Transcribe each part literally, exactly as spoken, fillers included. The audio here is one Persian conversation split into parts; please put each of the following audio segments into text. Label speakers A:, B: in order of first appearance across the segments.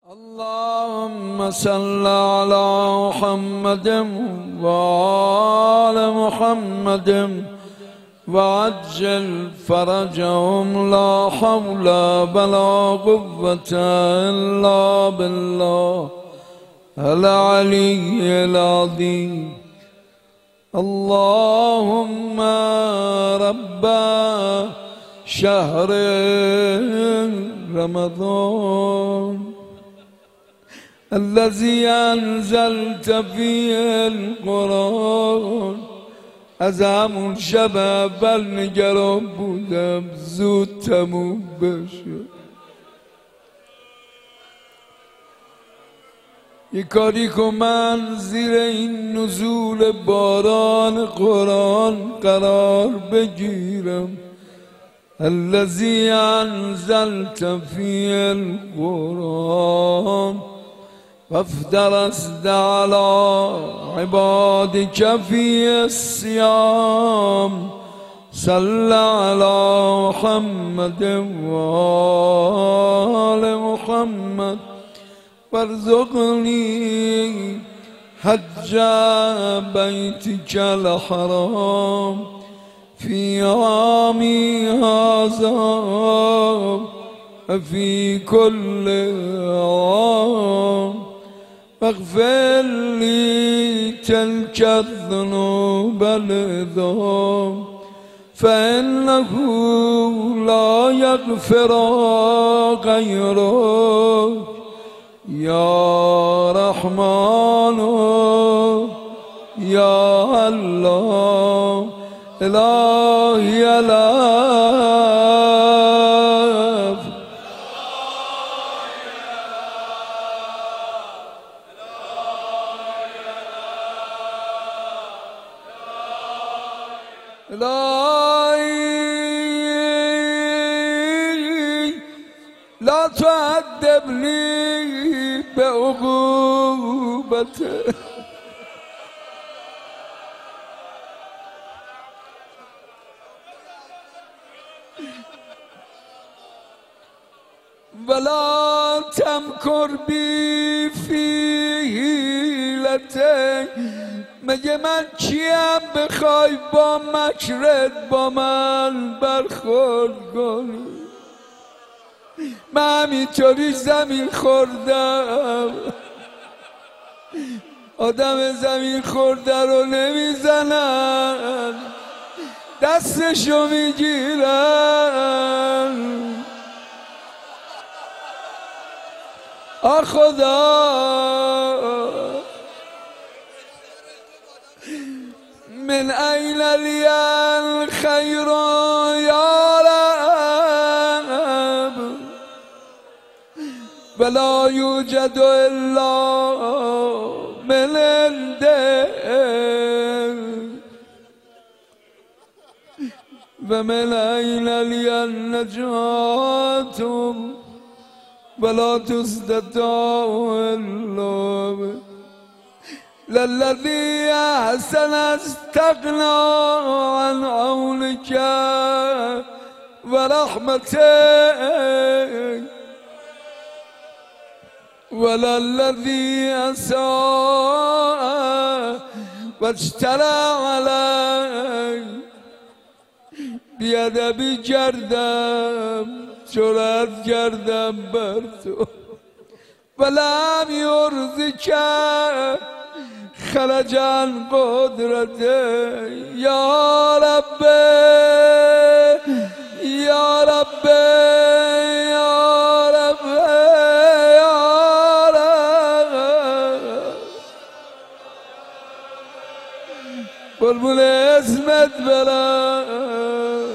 A: اللهم صل على محمد وآل محمد وعجل فرجهم لا حول ولا قوة إلا بالله العلي العظيم. اللهم رب شهر رمضان الذي أنزلت فيه القرآن، از همون شب اول نگران بودم زود تموم بشه. یه کاری که من زیر این نزول باران قرآن قرار بگیرم. الذي أنزلت فيه القرآن وافترست على عبادك فيه الصيام. صل على محمد وآل محمد وارزقني حج بيتك الحرام في عامي هذا وفي كل عام، واغفر لي تلك الذنوب العظام، فإنه لا يغفر غيرك يا رحمن يا الله. إلهي لا إلهي لا تعذبني بعقوبته. ولا تمکر بی فی حیلتک، مگه من کیم بخوای با مکرت با من برخورد کنی؟ من همینطوری زمین خوردم، آدم زمین خورده رو نمیزنن، دستشو میگیرن. آ خدا من أين لي الخير يا رب، ولا يوجد إلا من عندك، ومن أين لي النجاة ولا تستطاع إلا بك. للذي أحسن استغنى عن عونك ورحمتك، وللذي أساء واجترى عليك بیادبی کردم، جرأت کردم بر تو، ولم یرضیک خرجا قدرته. یا رب یا رب یا رب یا رب، بلبل اسمت برم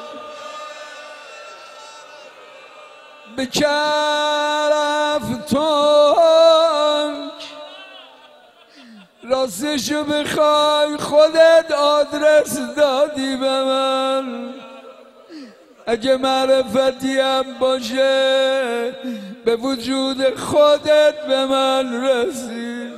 A: بکرفتون. راستشو بخوای خودت آدرس دادی به من، اگه معرفتی هم باشه به وجود خودت به من رسید.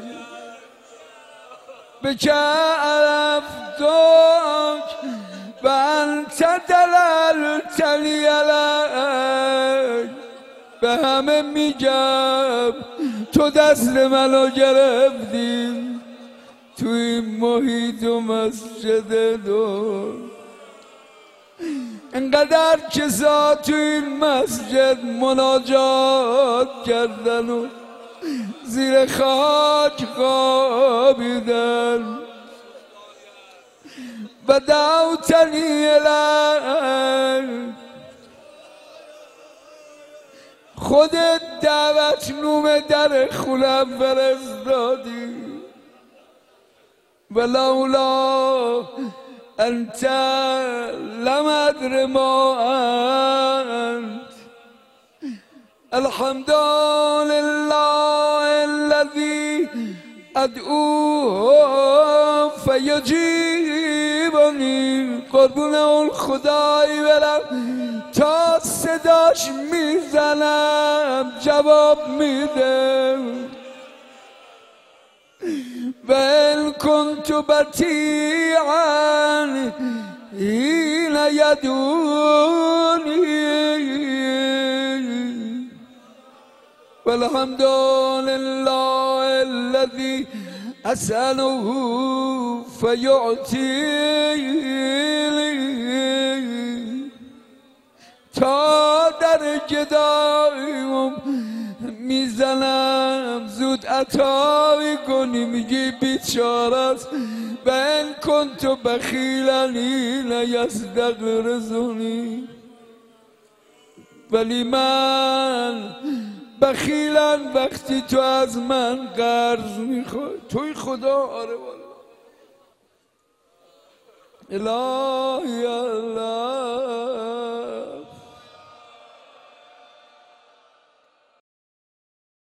A: بکرفتون و انت دللتنی علیک، به همه میگم تو دست منو گرفتی تو این محیط و مسجد دور. انقدر کسا تو این مسجد مناجات کردن و زیر خاک خوابیدن و دعوتنی الیک، خودت دعوت نوم در خونم فرستادی. ولولا انت لم ادر ما انت. الحمد لله الذي ادعوه فیجیبنی. قربون اون خدایی برم تا صداش میزنم جواب میده. بل كنت بطيعا حين يدعوني والحمد لله الذي أسأله فيعطيني. تا در گداییم میزنم زود عطا کنی، میگی بیچاره است. بل کنت بخیلا حین یستغرضنی. ولی من بخیلا وقتی تو از من قرض میخوای. توی خدا. آره والله الهی الله